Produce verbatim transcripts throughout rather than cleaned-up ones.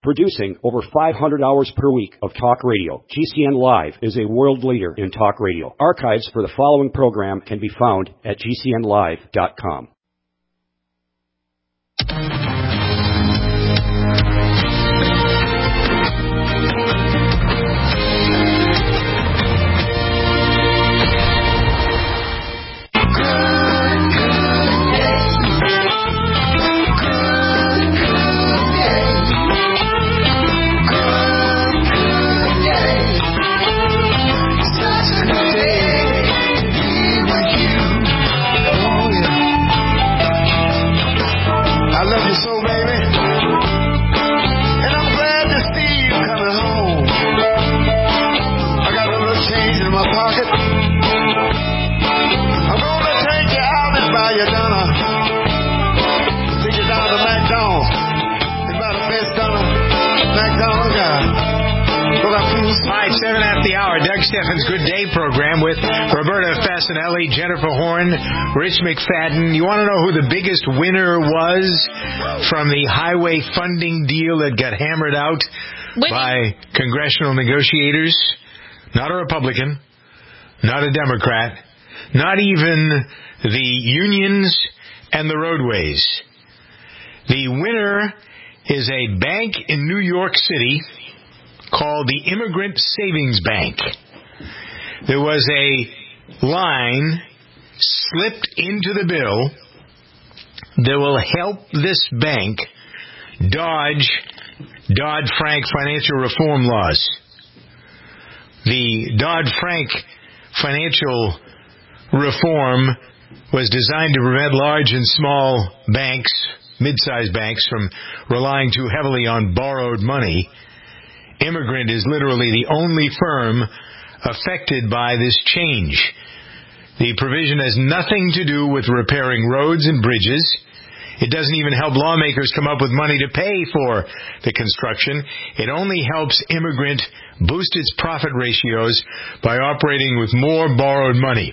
Producing over five hundred hours per week of talk radio, G C N Live is a world leader in talk radio. Archives for the following program can be found at G C N live dot com. Steffens' Good Day program with Roberta Fascinelli, Jennifer Horn, Rich McFadden. You want to know who the biggest winner was from the highway funding deal that got hammered out Winning. by congressional negotiators? Not a Republican, not a Democrat, not even the unions and the roadways. The winner is a bank in New York City called the Immigrant Savings Bank. There was a line slipped into the bill that will help this bank dodge Dodd-Frank financial reform laws. The Dodd-Frank financial reform was designed to prevent large and small banks, mid-sized banks, from relying too heavily on borrowed money. Immigrant is literally the only firm affected by this change. The provision has nothing to do with repairing roads and bridges. It doesn't even help lawmakers come up with money to pay for the construction. It only helps Immigrant boost its profit ratios by operating with more borrowed money.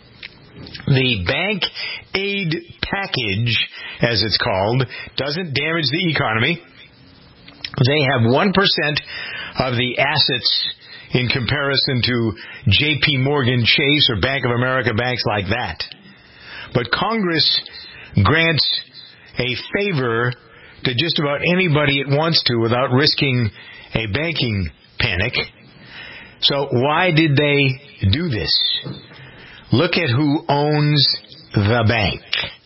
The bank aid package, as it's called, doesn't damage the economy. They have one percent of the assets in comparison to J P Morgan Chase or Bank of America, banks like that. But Congress grants a favor to just about anybody it wants to without risking a banking panic. So why did they do this? Look at who owns the bank.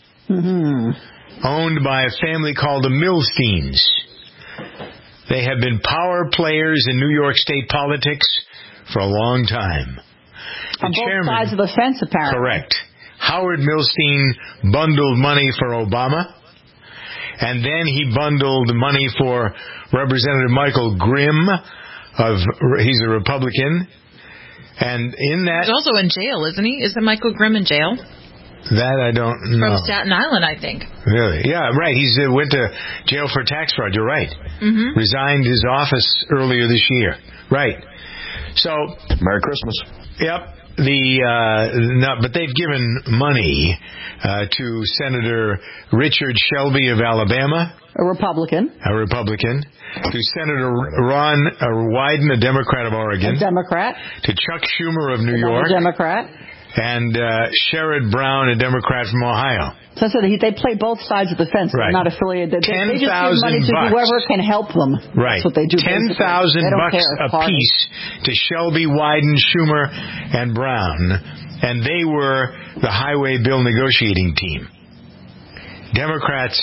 Mm-hmm. Owned by a family called the Milsteins. They have been power players in New York State politics for a long time. On both chairman, sides of the fence, apparently. Correct. Howard Milstein bundled money for Obama, and then he bundled money for Representative Michael Grimm. Of he's a Republican, and in that he's also in jail, isn't he? Isn't Michael Grimm in jail? That I don't know. From Staten Island, I think. Really? Yeah, right. He uh, went to jail for tax fraud. You're right. Mm-hmm. Resigned his office earlier this year. Right. So. Merry Christmas. Yep. The uh, no, but they've given money uh, to Senator Richard Shelby of Alabama, a Republican. A Republican. To Senator Ron uh, Wyden, a Democrat of Oregon. A Democrat. To Chuck Schumer of New Another York. Democrat. And uh, Sherrod Brown, a Democrat from Ohio. So I said they play both sides of the fence. They're right. not affiliated. They, Ten they just give money to bucks. whoever can help them. Right. That's what they do. Ten thousand bucks a piece to Shelby, Wyden, Schumer, and Brown, and they were the highway bill negotiating team. Democrats.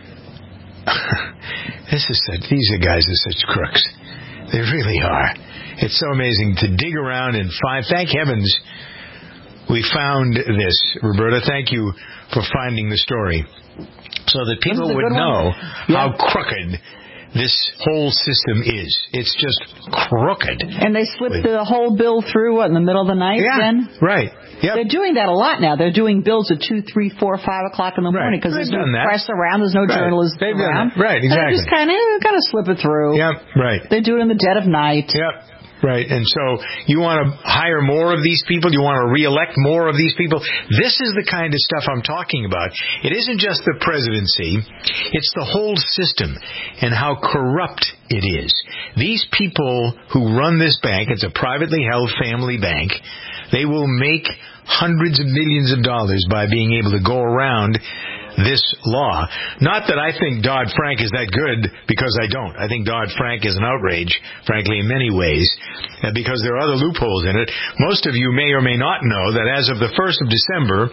this is such, these are guys are such crooks. They really are. It's so amazing to dig around and find. Thank heavens. We found this, Roberta. Thank you for finding the story so that people would know yeah. how crooked this whole system is. It's just crooked. And they slipped the whole bill through, what, in the middle of the night yeah, then? Right. Yep. They're doing that a lot now. They're doing bills at two, three, four, five o'clock in the morning because right. there's no that. press around, there's no right. journalists They've around. Done that. Right, exactly. They just kind of got to slip it through. Yep, right. They do it in the dead of night. Yep. Right, and so you want to hire more of these people? You want to re-elect more of these people? This is the kind of stuff I'm talking about. It isn't just the presidency. It's the whole system and how corrupt it is. These people who run this bank, it's a privately held family bank, they will make hundreds of millions of dollars by being able to go around this law. Not that I think Dodd-Frank is that good, because I don't. I think Dodd-Frank is an outrage, frankly, in many ways, uh, because there are other loopholes in it. Most of you may or may not know that as of the first of December,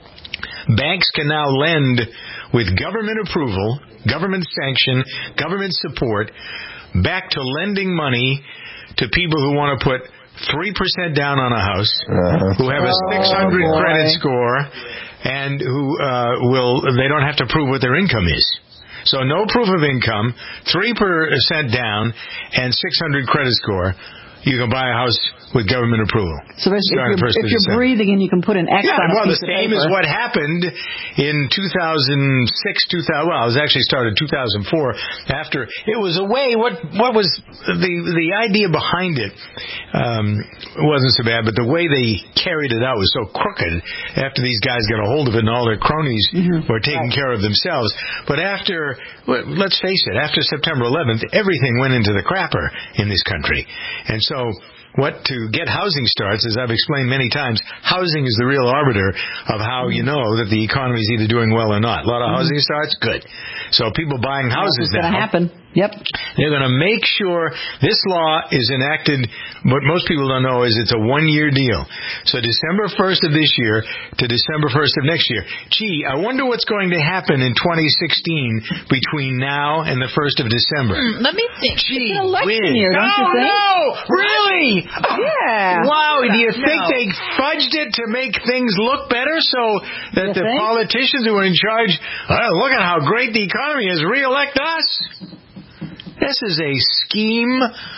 banks can now lend with government approval, government sanction, government support, back to lending money to people who want to put three percent down on a house, uh, who have a six hundred oh, credit score, and who uh, will, they don't have to prove what their income is. So no proof of income, three percent down, and six hundred credit score. You can buy a house with government approval. So if you're, if you're breathing and you can put an X yeah, on well, a piece the same of paper. is what happened in two thousand six, two thousand, well, it was actually started two thousand four. After it was a way, what what was the the idea behind it um, wasn't so bad, but the way they carried it out was so crooked. After these guys got a hold of it and all their cronies mm-hmm. were taking right. care of themselves. But after, well, let's face it, after September eleventh, everything went into the crapper in this country, and so. So what to get housing starts, as I've explained many times, housing is the real arbiter of how you know that the economy is either doing well or not. A lot of housing starts, good. So people buying houses now. That's going to happen. Yep. They're going to make sure this law is enacted. What most people don't know is it's a one-year deal. So December first of this year to December first of next year. Gee, I wonder what's going to happen in twenty sixteen between now and the first of December. Hmm, let me think. Gee, it's an election whiz. year, don't oh, you think? No, really? Yeah. Wow, do you no. think they fudged it to make things look better so that you the think? politicians who are in charge, oh, look at how great the economy is, re-elect us? This is a scheme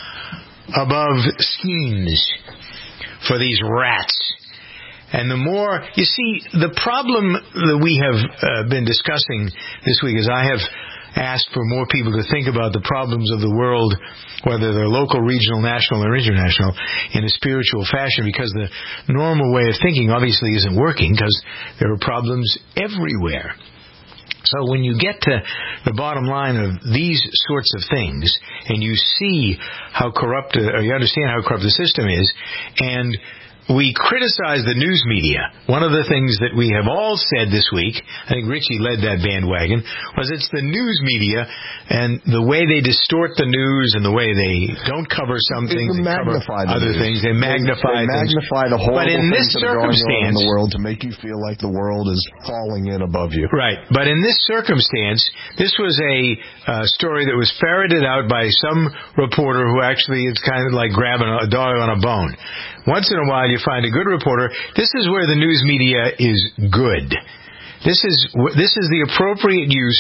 above schemes for these rats. And the more, you see, the problem that we have uh, been discussing this week is I have asked for more people to think about the problems of the world, whether they're local, regional, national, or international, in a spiritual fashion, because the normal way of thinking obviously isn't working, because there are problems everywhere. So when you get to the bottom line of these sorts of things, and you see how corrupt, or you understand how corrupt the system is, and we criticize the news media. One of the things that we have all said this week, I think Richie led that bandwagon, was it's the news media and the way they distort the news and the way they don't cover some things and cover other news. things. They magnify they, they things. magnify the horrible but in this things that are going on in circumstance, the world to make you feel like the world is falling in above you. Right. But in this circumstance, this was a uh, story that was ferreted out by some reporter who actually is kind of like grabbing a dog on a bone. Once in a while you find a good reporter. This is where the news media is good. This is this is the appropriate use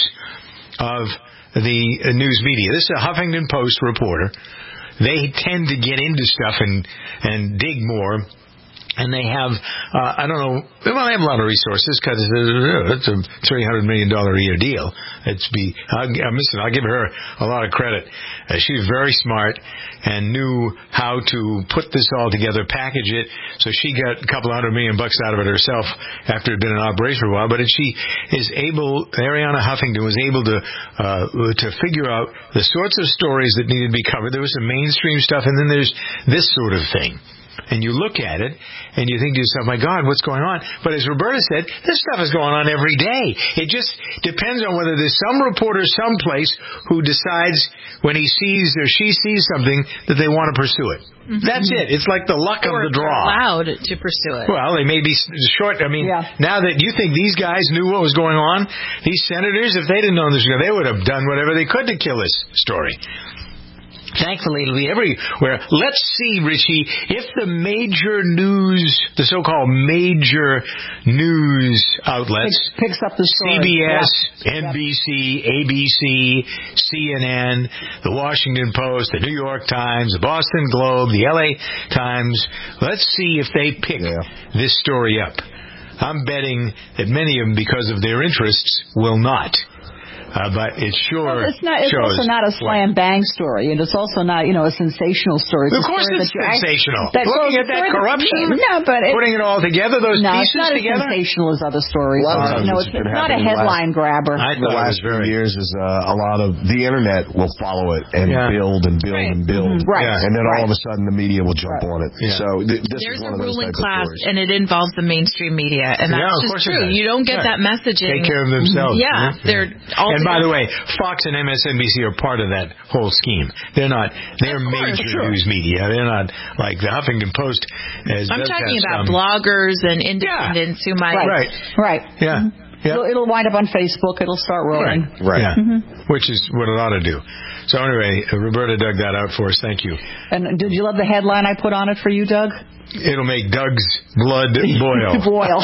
of the uh, news media. This is a Huffington Post reporter. They tend to get into stuff and, and dig more. And they have, uh, I don't know, well, they have a lot of resources because it's a three hundred million dollars a year deal. It's be, I'll, I'm listen, I'll give her a lot of credit. Uh, she's very smart and knew how to put this all together, package it. So she got a couple hundred million bucks out of it herself after it had been in operation for a while. But she is able, Arianna Huffington was able to, uh, to figure out the sorts of stories that needed to be covered. There was some mainstream stuff, and then there's this sort of thing. And you look at it, and you think to yourself, my God, what's going on? But as Roberta said, this stuff is going on every day. It just depends on whether there's some reporter someplace who decides when he sees or she sees something that they want to pursue it. Mm-hmm. That's it. It's like the luck or of the draw. Allowed to pursue it. Well, they may be short. I mean, yeah. Now that you think these guys knew what was going on, these senators, if they didn't know this, they would have done whatever they could to kill this story. Thankfully, it'll be everywhere. Let's see, Richie, if the major news, the so-called major news outlets, picks, picks up the story. C B S, yeah. N B C, A B C, C N N, the Washington Post, the New York Times, the Boston Globe, the L A Times, let's see if they pick yeah. this story up. I'm betting that many of them, because of their interests, will not. Uh, but it sure well, it's not. It's shows also not a slam what, bang story, and it's also not, you know, a sensational story. It's of course, it's sensational. That Looking at that corruption, no, but it, putting it all together, those no, pieces it's not together. as sensational as other stories are. You know, it's, it's not a headline grabber. I the last few very... years is uh, a lot of the internet will follow it and yeah. build and build right. and build, mm-hmm. right? Yeah. And then right. all of a sudden the media will jump right. on it. Yeah. So th- this There's is one a of those ruling type class, of stories. and it involves the mainstream media, and Yeah, that's of just course it true. does. You don't get right. that messaging. Take care of themselves. Yeah, yeah. they're all. And by together. the way, Fox and M S N B C are part of that whole scheme. They're not. They're course, major sure. news media. They're not like the Huffington Post. As I'm talking about some, bloggers and independents yeah. who might. Right. Right. Yeah. Mm-hmm. Yeah. It'll, it'll wind up on Facebook. It'll start rolling. Right. Right. Yeah. Mm-hmm. Which is what it ought to do. So anyway, Roberta dug that out for us. Thank you. And did you love the headline I put on it for you, Doug? It'll make Doug's blood boil. Boil.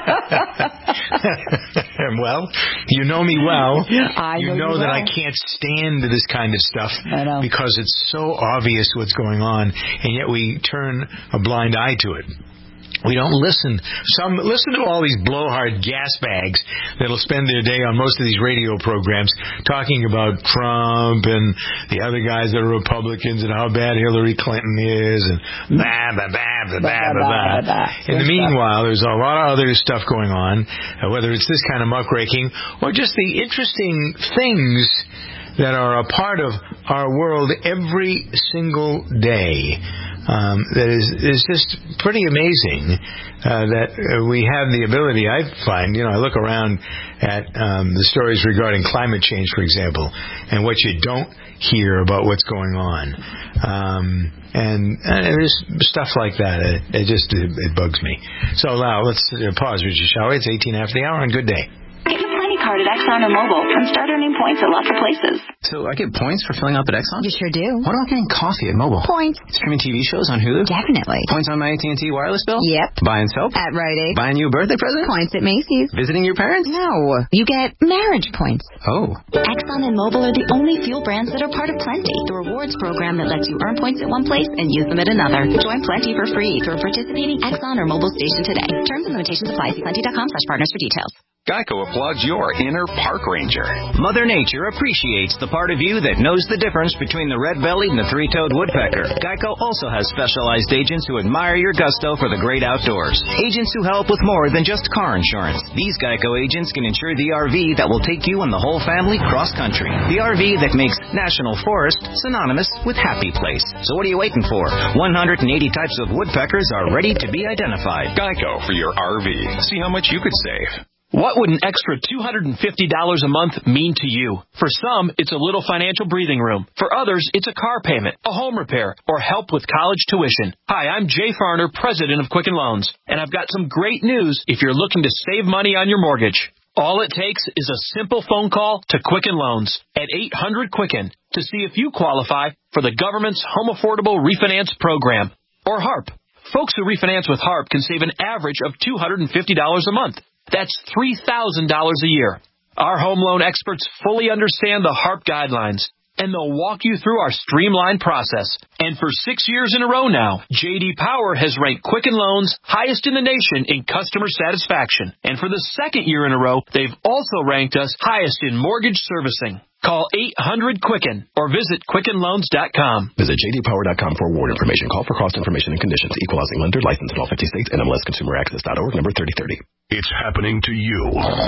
Well, you know me well. I you know know you that well. I can't stand this kind of stuff I know. because it's so obvious what's going on, and yet we turn a blind eye to it. We don't listen. Some listen to all these blowhard gas bags that'll spend their day on most of these radio programs talking about Trump and the other guys that are Republicans and how bad Hillary Clinton is and blah blah blah blah blah blah. blah. In the meanwhile, there's a lot of other stuff going on, uh, whether it's this kind of muckraking or just the interesting things that are a part of our world every single day. Um, that is is just pretty amazing uh, that uh, we have the ability. I find, you know, I look around at um, the stories regarding climate change, for example, and what you don't hear about what's going on, um, and, and there's stuff like that. It, it just it, it bugs me. So now let's uh, pause, Richard, shall we? It's eighteen after the hour, and good day. Get your Plenty card at Exxon or Mobil and start earning points at lots of places. So I get points for filling up at Exxon? You sure do. What about getting coffee at Mobil? Points. Streaming T V shows on Hulu? Definitely. Points on my A T and T wireless bill? Yep. Buying soap? At Rite Aid. Buying you a birthday present? Points at Macy's. Visiting your parents? No. You get marriage points. Oh. Exxon and Mobil are the only fuel brands that are part of Plenty, the rewards program that lets you earn points at one place and use them at another. Join Plenty for free through a participating Exxon or Mobil station today. Terms and limitations apply. See plenty.com slash partners for details. Geico applauds your inner park ranger. Mother Nature appreciates the part of you that knows the difference between the red-bellied and the three-toed woodpecker. Geico also has specialized agents who admire your gusto for the great outdoors. Agents who help with more than just car insurance. These Geico agents can insure the R V that will take you and the whole family cross-country. The R V that makes National Forest synonymous with happy place. So what are you waiting for? one hundred eighty types of woodpeckers are ready to be identified. Geico for your R V. See how much you could save. What would an extra two hundred fifty dollars a month mean to you? For some, it's a little financial breathing room. For others, it's a car payment, a home repair, or help with college tuition. Hi, I'm Jay Farner, president of Quicken Loans, and I've got some great news if you're looking to save money on your mortgage. All it takes is a simple phone call to Quicken Loans at eight hundred Quicken to see if you qualify for the government's Home Affordable Refinance Program, or HARP. Folks who refinance with HARP can save an average of two hundred fifty dollars a month. That's three thousand dollars a year. Our home loan experts fully understand the HARP guidelines, and they'll walk you through our streamlined process. And for six years in a row now, J D Power has ranked Quicken Loans highest in the nation in customer satisfaction. And for the second year in a row, they've also ranked us highest in mortgage servicing. Call eight hundred Quicken or visit Quicken Loans dot com. Visit J D Power dot com for award information. Call for cost information and conditions. Equal housing lender. Licensed in all fifty states. N M L S Consumer Access dot org. Number thirty thirty. It's happening to you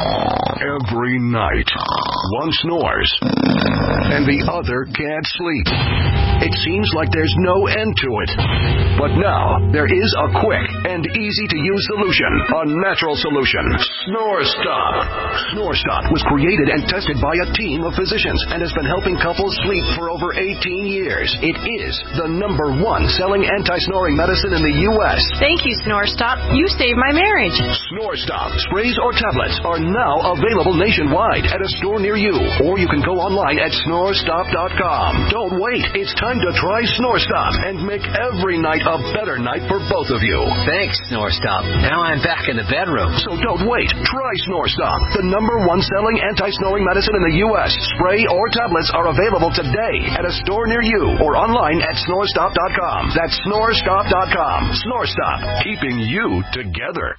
every night. One snores and the other can't sleep. It seems like there's no end to it. But now there is a quick and easy-to-use solution, a natural solution. Snore Stop. Snore Stop was created and tested by a team of physicians and has been helping couples sleep for over eighteen years. It is the number one selling anti-snoring medicine in the U S Thank you, Snore Stop. You saved my marriage. Snore Stop sprays or tablets are now available nationwide at a store near you, or you can go online at snore stop dot com. Don't wait. It's time to try Snore Stop and make every night a better night for both of you. Thanks, Snore Stop. Now I'm back in the bedroom. So don't wait. Try Snore Stop, the number one selling anti-snoring medicine in the U S Spray or tablets are available today at a store near you or online at snore stop dot com. That's snore stop dot com. Snore Stop, keeping you together.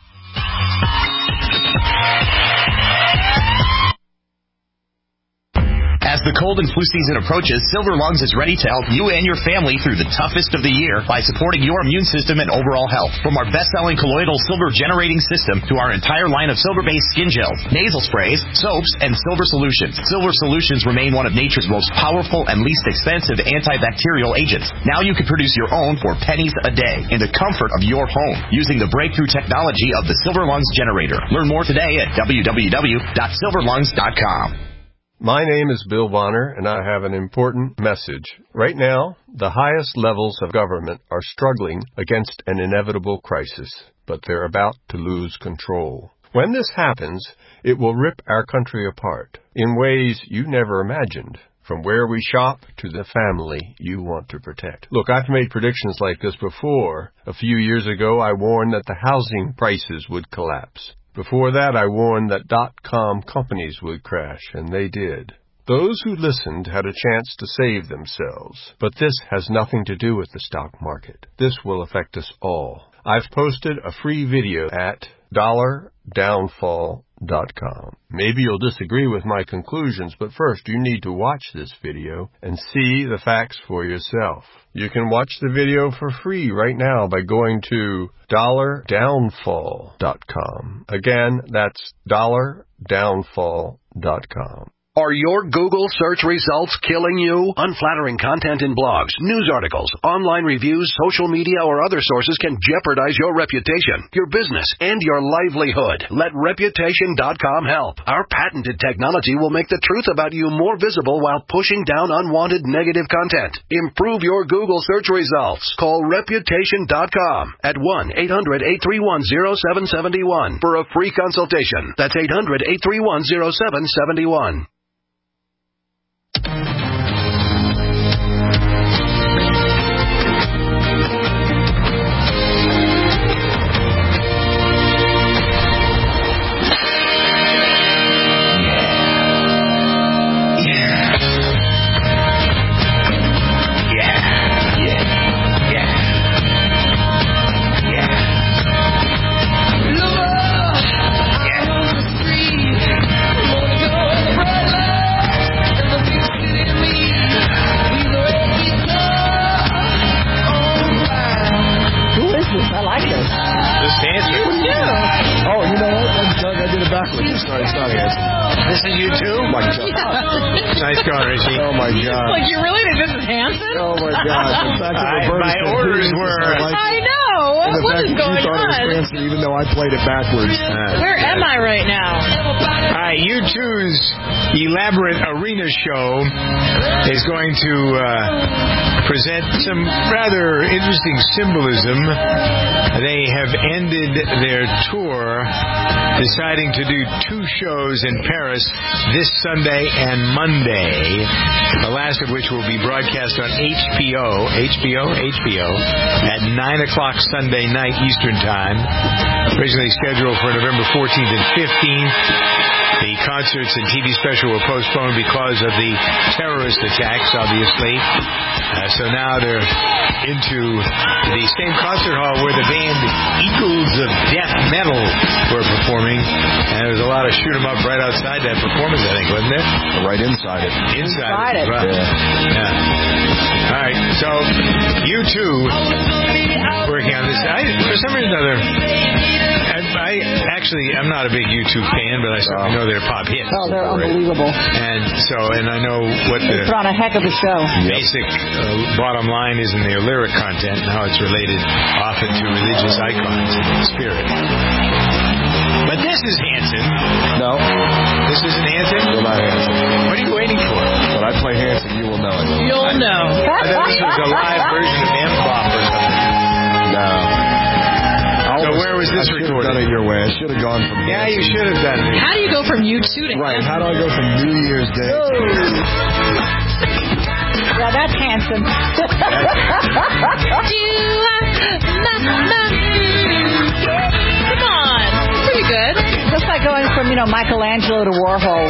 As the cold and flu season approaches, Silver Lungs is ready to help you and your family through the toughest of the year by supporting your immune system and overall health. From our best-selling colloidal silver generating system to our entire line of silver-based skin gels, nasal sprays, soaps, and silver solutions. Silver solutions remain one of nature's most powerful and least expensive antibacterial agents. Now you can produce your own for pennies a day in the comfort of your home using the breakthrough technology of the Silver Lungs generator. Learn more today at w w w dot silver lungs dot com. My name is Bill Bonner, and I have an important message. Right now, the highest levels of government are struggling against an inevitable crisis, but they're about to lose control. When this happens, it will rip our country apart in ways you never imagined. From where we shop to the family you want to protect. Look, I've made predictions like this before. A few years ago, I warned that the housing prices would collapse. Before that, I warned that dot-com companies would crash, and they did. Those who listened had a chance to save themselves. But this has nothing to do with the stock market. This will affect us all. I've posted a free video at dollar downfall dot com. Maybe you'll disagree with my conclusions, but first you need to watch this video and see the facts for yourself. You can watch the video for free right now by going to dollar downfall dot com. Again, that's dollar downfall dot com. Are your Google search results killing you? Unflattering content in blogs, news articles, online reviews, social media, or other sources can jeopardize your reputation, your business, and your livelihood. Let reputation dot com help. Our patented technology will make the truth about you more visible while pushing down unwanted negative content. Improve your Google search results. Call reputation dot com at one eight hundred eight three one zero seven seven one for a free consultation. That's eight hundred eight three one zero seven seven one. This is you too? Oh my God. Nice going, Richie. Oh my God. Like, you really think this is Hanson? Oh my God. In fact, I, my orders were. Like, I know. What, what is going you thought on? It was fancy, even though I played it backwards. Uh, Where am I right now? All right, U two's elaborate arena show is going to uh, present some rather interesting symbolism. They have ended their tour, deciding to do two shows in Paris this Sunday and Monday, the last of which will be broadcast on H B O, H B O, H B O, at nine o'clock Sunday night Eastern Time, originally scheduled for November fourteenth and fifteenth. The concerts and T V special were postponed because of the terrorist attacks, obviously. Uh, so now they're into the same concert hall where the band Eagles of Death Metal were performing. And there was a lot of shoot 'em up right outside that performance, I think, wasn't there? Right inside it. Inside, inside it. it. Well. Yeah. yeah. All right. So, you two working on this. I, for some reason or other, I, I actually, I'm not a big U two fan, but I certainly know they're pop hits. Oh, they're unbelievable. And so, and I know what the put on a heck of a show. Basic uh, bottom line is in their lyric content and how it's related often to religious icons and spirit. But this is Hanson. No. This isn't Hanson? We're not Hanson. What are you waiting for? When I play Hanson, you will know it. You'll know. I thought this was a live version of M-Bop or something. No. So where was this I recorded? I should have done it your way. I should have gone from Yeah, Hanson. you should have done it. How do you go from U two to Right. Hanson? How do I go from New Year's Day? Yeah, that's Hanson. Come on. Pretty good. Just like going from, you know, Michelangelo to Warhol.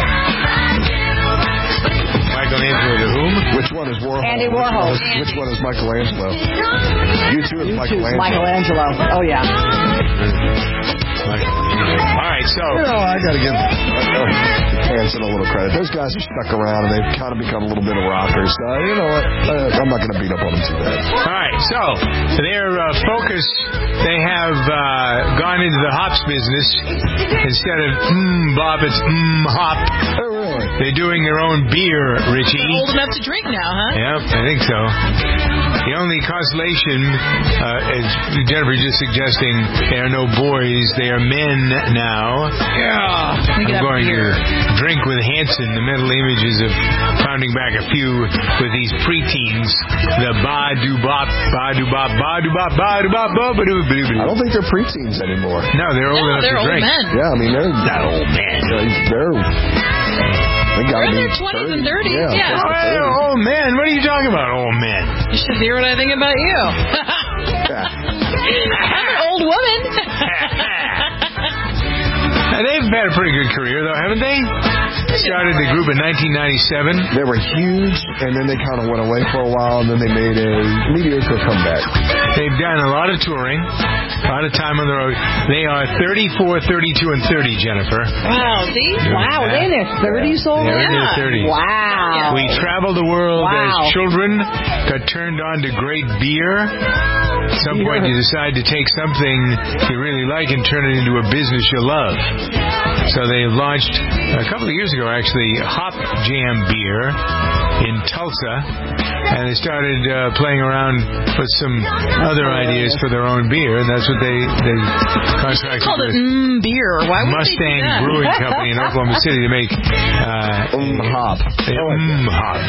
Michelangelo to whom? Which one is Warhol? Andy Warhol. Which one is, which one is Michelangelo? You two is You Michelangelo. Michelangelo. Oh, yeah. Michelangelo. All right, so... You know, I got to give uh, Hanson a little credit. Those guys are stuck around, and they've kind of become a little bit of rockers. Uh, you know what? Uh, I'm not going to beat up on them too bad. All right, so their uh, focus, they have uh, gone into the hops business. Instead of mmm bop, it's mmm hop. Oh, really? They're doing their own beer, Richie. They're old enough to drink now, huh? Yep, I think so. The only consolation, uh, is Jennifer just suggesting there are no boys, they are men now. Yeah. I'm going to drink with Hanson, the mental images of pounding back a few with these preteens. The ba-do-bop, ba-do-bop, ba-do-bop, ba-do-bop, ba-do-bop. I don't think they're preteens anymore. No, they're old no, enough they're to drink. Old men. Yeah, I mean, they're not old men. They're... They They're in their twenties and thirties, yeah. yeah. Oh, hey, old men. What are you talking about, old men? You should hear what I think about you. I'm an old woman. They've had a pretty good career, though, haven't they? Started the group in nineteen ninety-seven. They were huge, and then they kind of went away for a while, and then they made a mediocre comeback. They've done a lot of touring, a lot of time on the road. They are thirty-four, thirty-two, and thirty, Jennifer. Wow, see? Wow, they're in their thirties already? They're in their thirties. Wow. We traveled the world Wow. as children, got turned on to great beer. At some point, you decide to take something you really like and turn it into a business you love. So they launched, a couple of years ago, actually, Hop Jam Beer in Tulsa. And they started uh, playing around with some other ideas for their own beer. And that's what they, they contracted called with it mm, beer. Why would Mustang they do that? Brewing Company in Oklahoma City to make uh, Um hop. Um hop.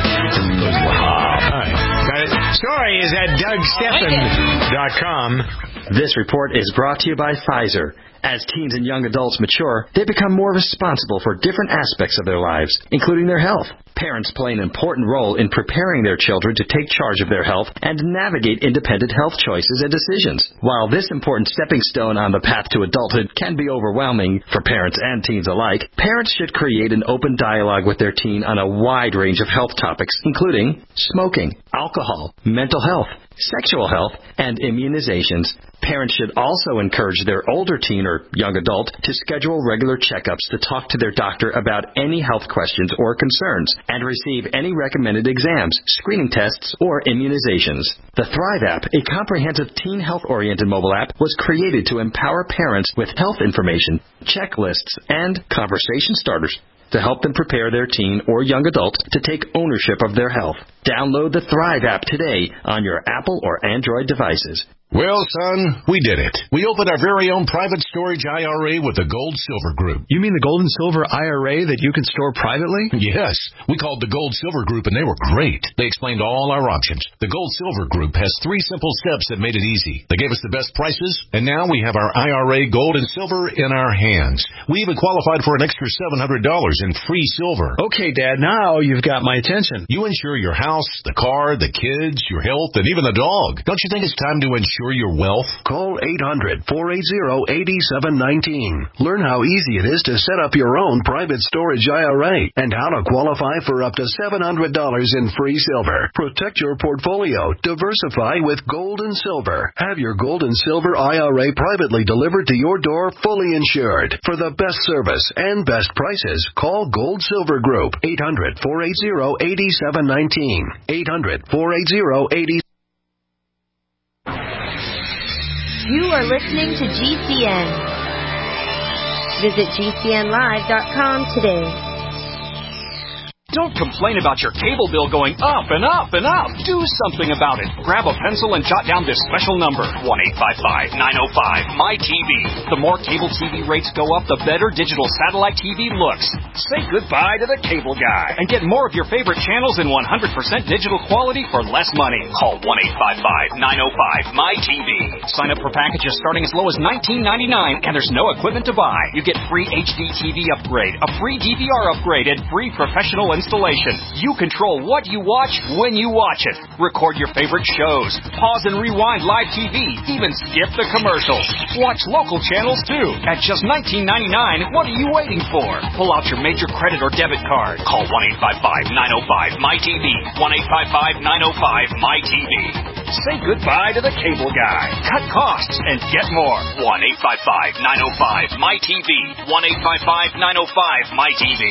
All right. Got it. Story is at Doug Stephan dot com. This report is brought to you by Pfizer. As teens and young adults mature, they become more responsible for different aspects of their lives, including their health. Parents play an important role in preparing their children to take charge of their health and navigate independent health choices and decisions. While this important stepping stone on the path to adulthood can be overwhelming for parents and teens alike, parents should create an open dialogue with their teen on a wide range of health topics, including smoking, alcohol, mental health, sexual health, and immunizations. Parents should also encourage their older teen or young adult to schedule regular checkups to talk to their doctor about any health questions or concerns and receive any recommended exams, screening tests, or immunizations. The Thrive app, a comprehensive teen health-oriented mobile app, was created to empower parents with health information, checklists, and conversation starters to help them prepare their teen or young adult to take ownership of their health. Download the Thrive app today on your Apple or Android devices. Well, son, we did it. We opened our very own private storage I R A with the Gold Silver Group. You mean the Gold and Silver I R A that you can store privately? Yes. We called the Gold Silver Group, and they were great. They explained all our options. The Gold Silver Group has three simple steps that made it easy. They gave us the best prices, and now we have our I R A Gold and Silver in our hands. We even qualified for an extra seven hundred dollars in free silver. Okay, Dad, now you've got my attention. You insure your house, the car, the kids, your health, and even the dog. Don't you think it's time to insure your wealth? Call eight hundred, four eight zero, eight seven one nine. Learn how easy it is to set up your own private storage I R A and how to qualify for up to seven hundred dollars in free silver. Protect your portfolio. Diversify with Gold and Silver. Have your Gold and Silver I R A privately delivered to your door, fully insured. For the best service and best prices, call Gold Silver Group. eight hundred, four eight zero, eight seven one nine. eight hundred, four eight zero, eight seven one nine. You are listening to G C N. Visit G C N live dot com today. Don't complain about your cable bill going up and up and up. Do something about it. Grab a pencil and jot down this special number, one eight five five, nine oh five, M Y T V. The more cable T V rates go up, the better digital satellite T V looks. Say goodbye to the cable guy and get more of your favorite channels in one hundred percent digital quality for less money. Call one eight five five, nine oh five, M Y T V. Sign up for packages starting as low as nineteen ninety-nine, and there's no equipment to buy. You get free H D T V upgrade, a free D V R upgrade, and free professional installation. You control what you watch when you watch it. Record your favorite shows. Pause and rewind live T V. Even skip the commercials. Watch local channels too. At just nineteen ninety-nine, what are you waiting for? Pull out your major credit or debit card. Call one eight five five, nine oh five, M Y T V. one eight five five, nine oh five, M Y T V. Say goodbye to the cable guy. Cut costs and get more. one eight five five, nine oh five, M Y T V. one eight five five, nine oh five, M Y T V.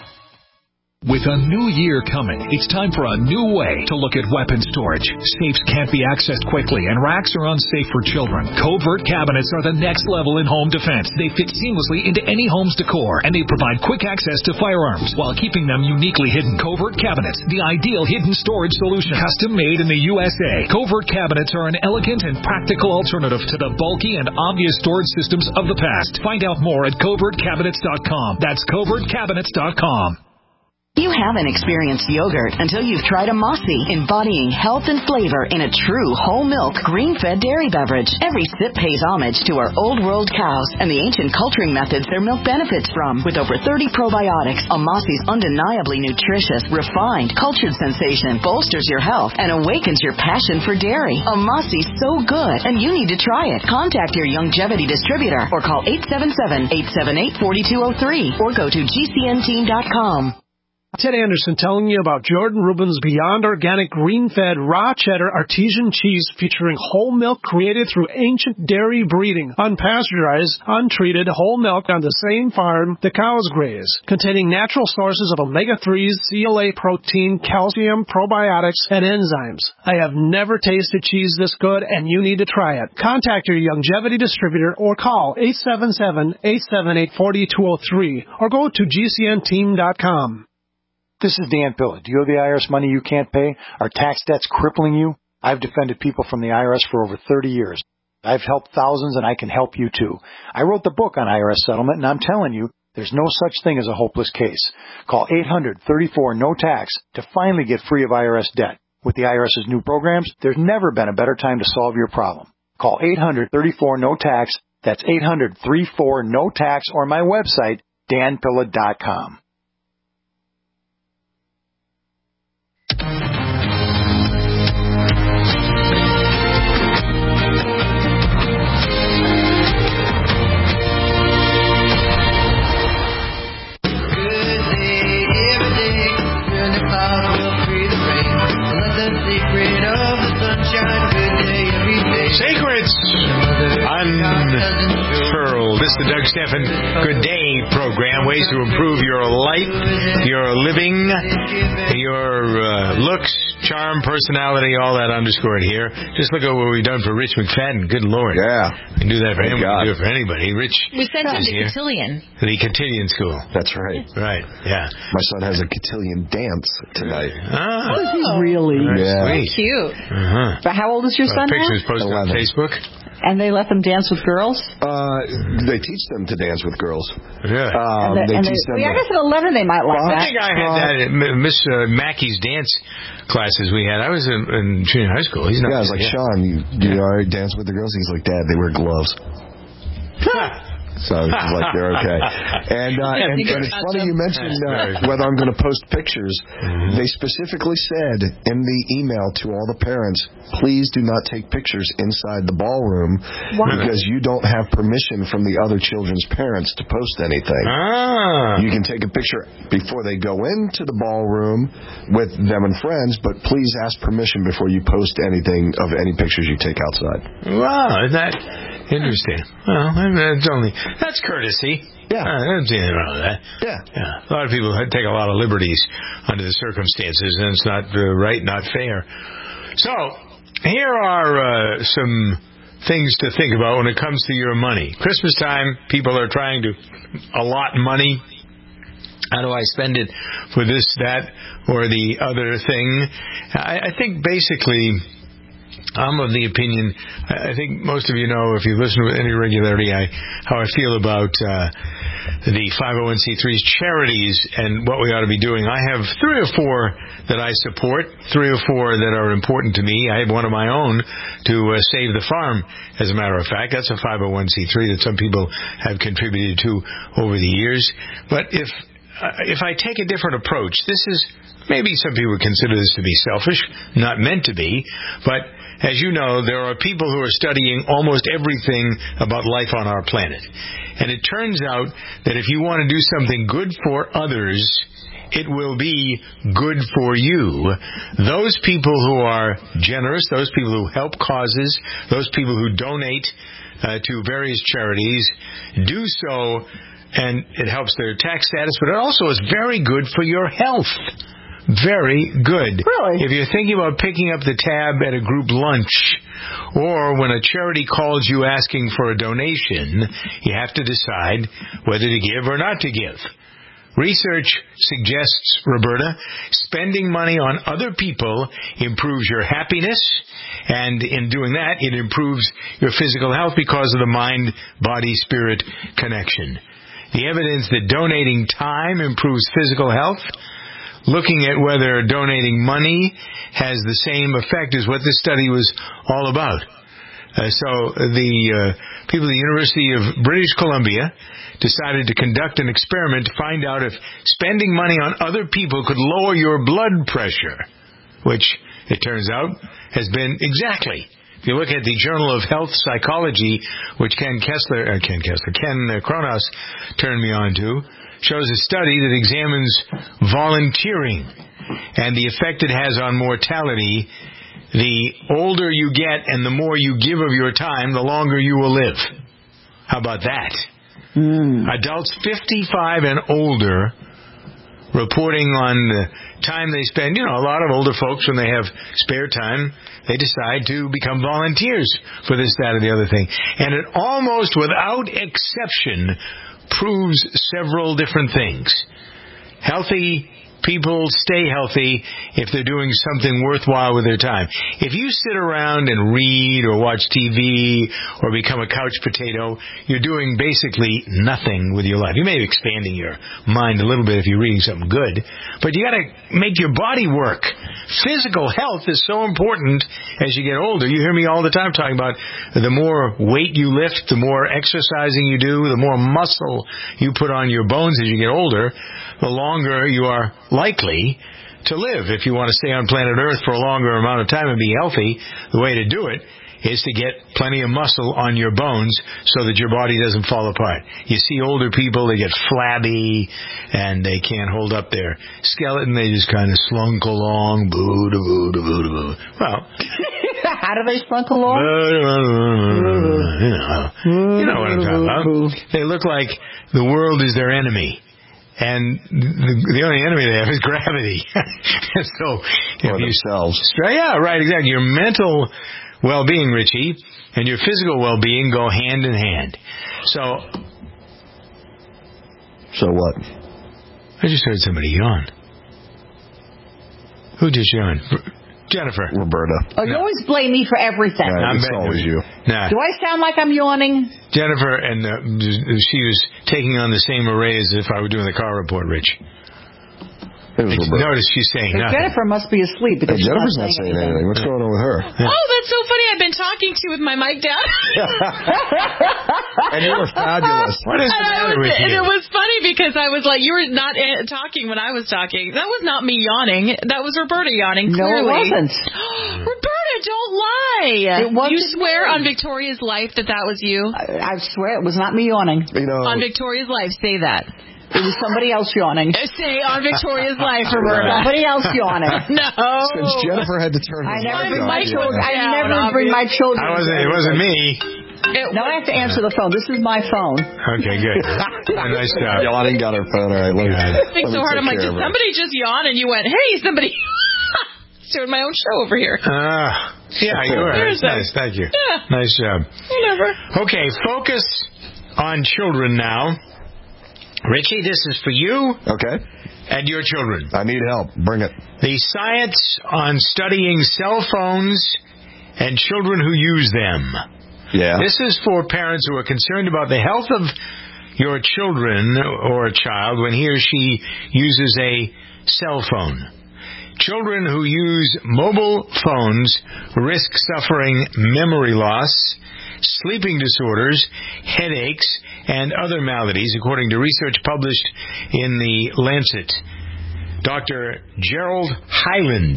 With a new year coming, it's time for a new way to look at weapon storage. Safes can't be accessed quickly, and racks are unsafe for children. Covert cabinets are the next level in home defense. They fit seamlessly into any home's decor, and they provide quick access to firearms while keeping them uniquely hidden. Covert cabinets, the ideal hidden storage solution. Custom made in the U S A. Covert cabinets are an elegant and practical alternative to the bulky and obvious storage systems of the past. Find out more at covert cabinets dot com. That's covert cabinets dot com. You haven't experienced yogurt until you've tried a Mossy, embodying health and flavor in a true whole milk, green-fed dairy beverage. Every sip pays homage to our old world cows and the ancient culturing methods their milk benefits from. With over thirty probiotics, a Mossy's undeniably nutritious, refined, cultured sensation bolsters your health and awakens your passion for dairy. A Mossy's so good, and you need to try it. Contact your Youngevity distributor or call eight seven seven, eight seven eight, four two zero three or go to G C N team dot com. Ted Anderson telling you about Jordan Rubin's Beyond Organic Green-Fed Raw Cheddar Artesian Cheese featuring whole milk created through ancient dairy breeding, unpasteurized, untreated whole milk on the same farm the cows graze, containing natural sources of omega threes, C L A protein, calcium, probiotics, and enzymes. I have never tasted cheese this good, and you need to try it. Contact your Youngevity distributor or call eight seven seven, eight seven eight, four two zero three or go to G C N team dot com. This is Dan Pilla. Do you owe the I R S money you can't pay? Are tax debts crippling you? I've defended people from the I R S for over thirty years. I've helped thousands, and I can help you too. I wrote the book on I R S settlement, and I'm telling you, there's no such thing as a hopeless case. Call eight hundred, thirty-four, no tax to finally get free of I R S debt. With the IRS's new programs, there's never been a better time to solve your problem. Call eight hundred, thirty-four, no tax. That's eight hundred, thirty-four, no tax, or my website, dan pilla dot com. Secrets Unfurled. This is the Doug Stephan Good Day program. Ways to improve your life, your living, your uh, looks, charm, personality, all that underscored here. Just look at what we've done for Rich McFadden. Good Lord. Yeah. We can do that for him. We can do it for anybody. Rich We sent him is to here. Cotillion. The Cotillion School. That's right. Right, yeah. My son has a cotillion dance tonight. Ah. Oh, really? Yeah. Sweet. Cute. Uh-huh. But how old is your Uh, son pictures now? posted on Facebook. And they let them dance with girls? Uh, they teach them to dance with girls. Yeah. Um, and they, they, and teach they, them. well, I guess at eleven they might like I that. think I had that at M- Miss uh, Mackey's dance classes we had. I was in, in junior high school. He's not. Yeah, I was like, yeah. Sean, you, do you already dance with the girls? He's like, Dad, they wear gloves. So he's like, they're okay. And, uh, and, and it's funny you mentioned uh, whether I'm going to post pictures. Mm-hmm. They specifically said in the email to all the parents, please do not take pictures inside the ballroom because you don't have permission from the other children's parents to post anything. Ah. You can take a picture before they go into the ballroom with them and friends, but please ask permission before you post anything of any pictures you take outside. Wow, is that interesting? Well, that's only that's courtesy. Yeah, uh, there's nothing wrong with that. Yeah, yeah. A lot of people take a lot of liberties under the circumstances, and it's not uh, right, not fair. So, here are uh, some things to think about when it comes to your money. Christmas time, people are trying to allot money. How do I spend it for this, that, or the other thing? I, I think basically, I'm of the opinion, I think most of you know, if you listen with any regularity, I, how I feel about uh, the five oh one c threes, charities, and what we ought to be doing. I have three or four that I support, three or four that are important to me. I have one of my own to uh, Save the Farm, as a matter of fact. That's a five oh one c three that some people have contributed to over the years. But if uh, if I take a different approach, this is, maybe some people would consider this to be selfish, not meant to be, but as you know, there are people who are studying almost everything about life on our planet. And it turns out that if you want to do something good for others, it will be good for you. Those people who are generous, those people who help causes, those people who donate uh, to various charities, do so, and it helps their tax status, but it also is very good for your health. Very good. Really? If you're thinking about picking up the tab at a group lunch, or when a charity calls you asking for a donation, you have to decide whether to give or not to give. Research suggests, Roberta, spending money on other people improves your happiness, and in doing that, it improves your physical health because of the mind-body-spirit connection. The evidence that donating time improves physical health, looking at whether donating money has the same effect is what this study was all about. Uh, so the uh, people at the University of British Columbia decided to conduct an experiment to find out if spending money on other people could lower your blood pressure, which, it turns out, has been exactly. If you look at the Journal of Health Psychology, which Ken Kessler, uh, Ken Kessler, Ken uh, Kronos turned me on to, shows a study that examines volunteering and the effect it has on mortality. The older you get and the more you give of your time, the longer you will live. How about that? Mm. Adults fifty-five and older reporting on the time they spend. You know, a lot of older folks, when they have spare time, they decide to become volunteers for this, that, or the other thing. And it almost without exception proves several different things. Healthy people stay healthy if they're doing something worthwhile with their time. If you sit around and read or watch T V or become a couch potato, you're doing basically nothing with your life. You may be expanding your mind a little bit if you're reading something good, but you got to make your body work. Physical health is so important as you get older. You hear me all the time talking about the more weight you lift, the more exercising you do, the more muscle you put on your bones as you get older, the longer you are likely to live. If you want to stay on planet Earth for a longer amount of time and be healthy, the way to do it is to get plenty of muscle on your bones so that your body doesn't fall apart. You see older people, they get flabby and they can't hold up their skeleton. They just kind of slunk along. Boo, da, boo, da, boo, da, boo. Well, how do they slunk along? You know, you know what I'm talking about. They look like the world is their enemy. And the, the only enemy they have is gravity. So, or themselves. You, yeah, right, exactly. Your mental well-being, Richie, and your physical well-being go hand in hand. So, so what? I just heard somebody yawn. Who just yawned? Jennifer. Roberta. Oh, you no. always blame me for everything. Yeah, it's always you. Nah. Do I sound like I'm yawning? Jennifer, and uh, she was taking on the same array as if I were doing the car report, Rich. Notice she's saying but nothing. Jennifer must be asleep because hey, Jennifer's not not saying anything. anything. What's going on with her? Oh, that's so funny. I've been talking to you with my mic down. And you were fabulous. What is the matter with you? And it was funny because I was like, you were not talking when I was talking. That was not me yawning. That was Roberta yawning, clearly. No, it wasn't. Roberta, don't lie. It wasn't. You swear on Victoria's life that that was you? I, I swear it was not me yawning. You know, on Victoria's life, say that. It was somebody else yawning. Say on Victoria's life, Roberta. Somebody else yawning. No. Since Jennifer had to turn I his never mic bring on, my children. I down, never obvious. bring my children. I wasn't, it wasn't me. It now I have to answer the phone. This is my phone. Okay, good. Nice job. Yawning got her phone. All right, let me, I think so hard. I'm like, did it. somebody just yawn? And you went, hey, somebody. Doing my own show over here. Ah, uh, yeah, you were. That's nice. Thank you. Yeah. Nice job. Whatever. Okay, focus on children now. Richie, this is for you. Okay. And your children. I need help. Bring it. The science on studying cell phones and children who use them. Yeah. This is for parents who are concerned about the health of your children or a child when he or she uses a cell phone. Children who use mobile phones risk suffering memory loss, sleeping disorders, headaches, and other maladies, according to research published in the Lancet. Doctor Gerald Hyland,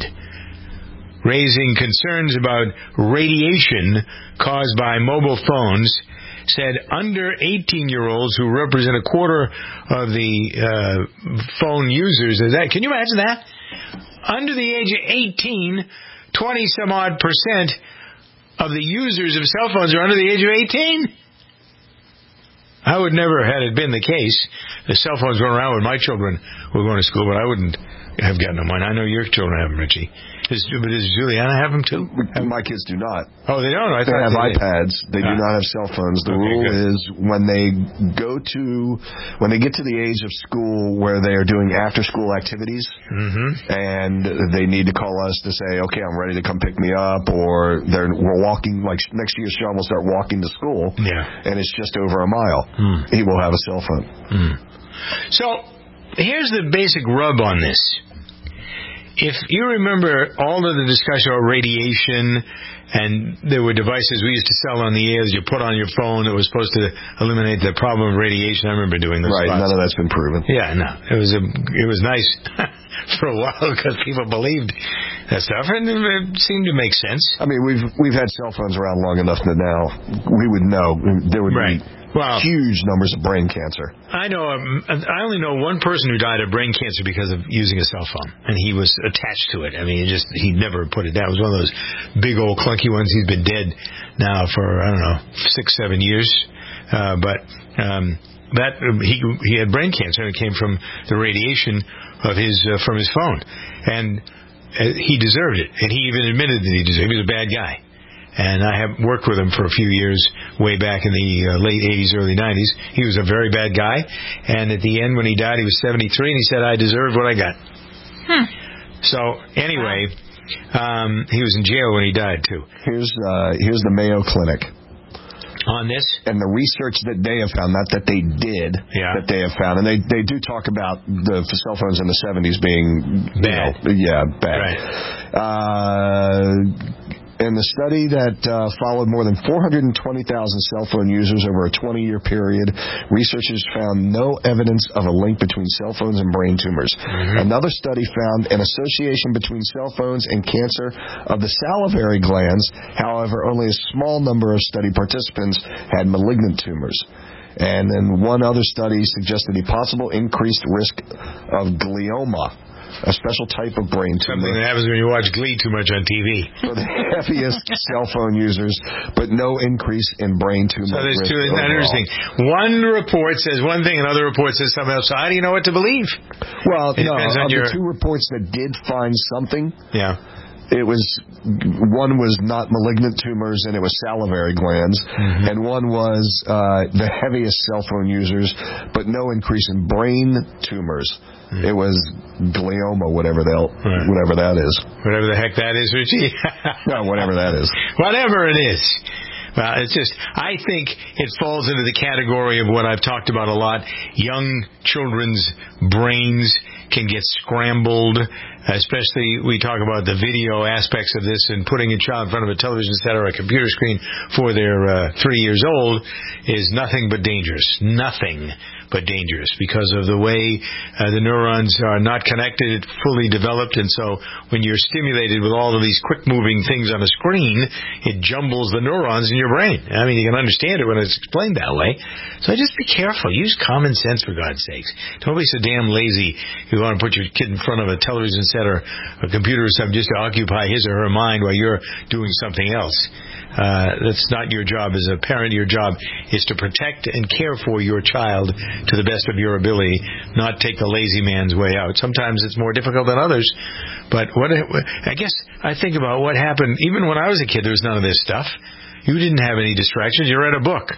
raising concerns about radiation caused by mobile phones, said under eighteen-year-olds, who represent a quarter of the uh, phone users, is that? Can you imagine that? Under the age of eighteen, twenty-some-odd percent of the users of cell phones are under the age of eighteen. I would never, had it been the case, the cell phones went around when my children were going to school, but I wouldn't have gotten them. I know your children have them, Richie. Does, but does Juliana have them too? My kids do not. Oh, they don't? I they have they iPads. They ah. do not have cell phones. The okay, rule good. is when they go to, when they get to the age of school where they are doing after-school activities, mm-hmm. and they need to call us to say, okay, I'm ready to come pick me up, or they're we're walking, like next year Sean will start walking to school, yeah. and it's just over a mile. Mm. He will have a cell phone. Mm. So here's the basic rub on this. If you remember all of the discussion about radiation, and there were devices we used to sell on the air that you put on your phone that was supposed to eliminate the problem of radiation. I remember doing those. Right, spots. none of that's been proven. Yeah, no, it was a, it was nice for a while because people believed that stuff, and it seemed to make sense. I mean, we've we've had cell phones around long enough that now we would know there would right. be. Well, huge numbers of brain cancer. I know. Um, I only know one person who died of brain cancer because of using a cell phone, and he was attached to it. I mean, he just he never put it down. It was one of those big old clunky ones. He's been dead now for I don't know six, seven years. Uh, but um, that he he had brain cancer, and it came from the radiation of his uh, from his phone, and uh, he deserved it. And he even admitted that he deserved it. He was a bad guy. And I have worked with him for a few years, way back in the uh, late eighties, early nineties. He was a very bad guy. And at the end, when he died, he was seventy-three, and he said, I deserved what I got. Hmm. So, anyway, um, he was in jail when he died, too. Here's uh, here's the Mayo Clinic. On this? And the research that they have found, not that they did, yeah. that they have found. And they, they do talk about the cell phones in the seventies being... Bad. You know, yeah, bad. Right. Uh... In the study that uh, followed more than four hundred twenty thousand cell phone users over a twenty-year period, researchers found no evidence of a link between cell phones and brain tumors. Mm-hmm. Another study found an association between cell phones and cancer of the salivary glands. However, only a small number of study participants had malignant tumors. And then one other study suggested a possible increased risk of glioma, a special type of brain tumor. Something that happens when you watch Glee too much on T V. For the heaviest cell phone users, but no increase in brain tumor. So there's risk two. Isn't that overall. interesting? One report says one thing, another report says something else. So how do you know what to believe? Well, it no, depends on of your... the two reports that did find something, yeah. it was one was not malignant tumors and it was salivary glands, mm-hmm. and one was uh, the heaviest cell phone users, but no increase in brain tumors. Mm-hmm. It was glioma, whatever the hell, right. whatever that is. Whatever the heck that is, Richie. No, whatever that is. Whatever it is. Well, it's just, I think it falls into the category of what I've talked about a lot. Young children's brains can get scrambled, especially we talk about the video aspects of this, and putting a child in front of a television set or a computer screen for their uh, three years old is nothing but dangerous. Nothing but dangerous because of the way uh, the neurons are not connected, fully developed, and so when you're stimulated with all of these quick-moving things on a screen, it jumbles the neurons in your brain. I mean, you can understand it when it's explained that way. So just be careful. Use common sense, for God's sakes. Don't be so damn lazy. You want to put your kid in front of a television set or a computer or something just to occupy his or her mind while you're doing something else. Uh, that's not your job as a parent. Your job is to protect and care for your child to the best of your ability, not take the lazy man's way out. Sometimes it's more difficult than others, but what I guess I think about what happened, even when I was a kid, there was none of this stuff. You didn't have any distractions. You read a book.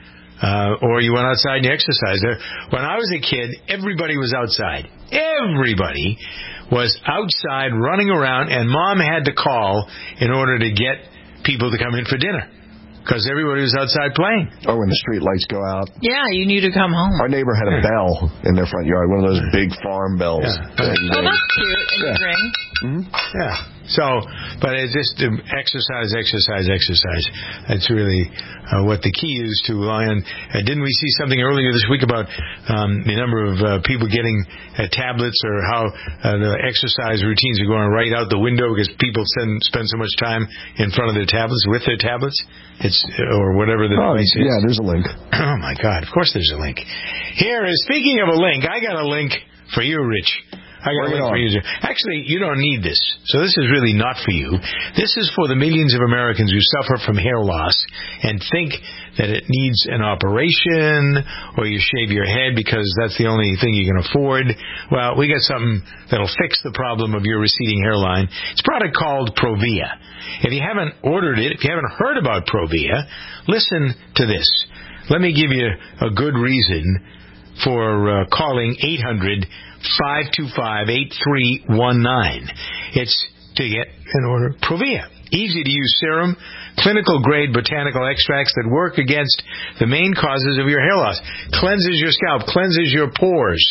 Uh, or you went outside and you exercised. When I was a kid, everybody was outside. Everybody was outside running around, and Mom had to call in order to get people to come in for dinner because everybody was outside playing. Oh, when the street lights go out. Yeah, you need to come home. Our neighbor had a bell in their front yard, one of those big farm bells. Yeah. Oh, that's cute. And yeah. you ring. Mm-hmm. Yeah. So, but it's just um, exercise, exercise, exercise. That's really uh, what the key is to Lion. Uh, didn't we see something earlier this week about um, the number of uh, people getting uh, tablets, or how uh, the exercise routines are going right out the window because people spend, spend so much time in front of their tablets, with their tablets? It's or whatever the oh, place is. Yeah, there's a link. Oh, my God. Of course there's a link. Here is, speaking of a link, I got a link for you, Rich. I got a link for you. Actually, you don't need this. So this is really not for you. This is for the millions of Americans who suffer from hair loss and think that it needs an operation, or you shave your head because that's the only thing you can afford. Well, we got something that'll fix the problem of your receding hairline. It's a product called Provia. If you haven't ordered it, if you haven't heard about Provia, listen to this. Let me give you a good reason for uh, calling eight hundred, five two five, eight three one nine. It's to get an order Provia. Easy to use serum, clinical grade botanical extracts that work against the main causes of your hair loss. Cleanses your scalp, cleanses your pores,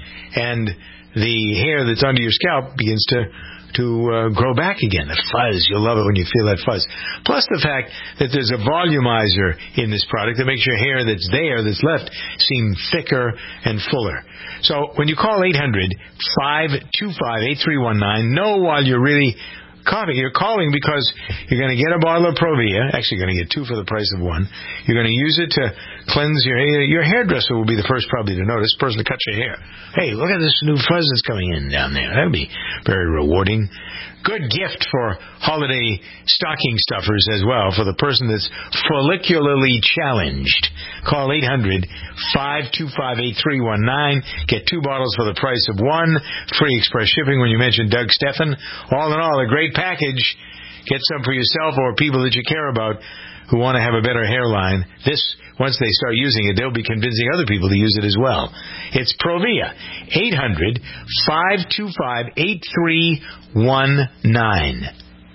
and the hair that's under your scalp begins to to uh, grow back again. The fuzz, you'll love it when you feel that fuzz. Plus the fact that there's a volumizer in this product that makes your hair that's there, that's left, seem thicker and fuller. So when you call eight hundred, five two five, eight three one nine, know while you're really coughing, you're calling because you're going to get a bottle of Provia. Actually, you're going to get two for the price of one. You're going to use it to cleanse your hair. Your hairdresser will be the first probably to notice, the person to cut your hair. Hey, look at this new fuzz that's coming in down there. That'll be very rewarding. Good gift for holiday stocking stuffers as well, for the person that's follicularly challenged. Call eight hundred, five two five, eight three one nine. Get two bottles for the price of one. Free express shipping when you mention Doug Steffen. All in all, a great package. Get some for yourself or people that you care about who want to have a better hairline. This, once they start using it, they'll be convincing other people to use it as well. It's Provia. eight hundred, five two five, eight three one nine.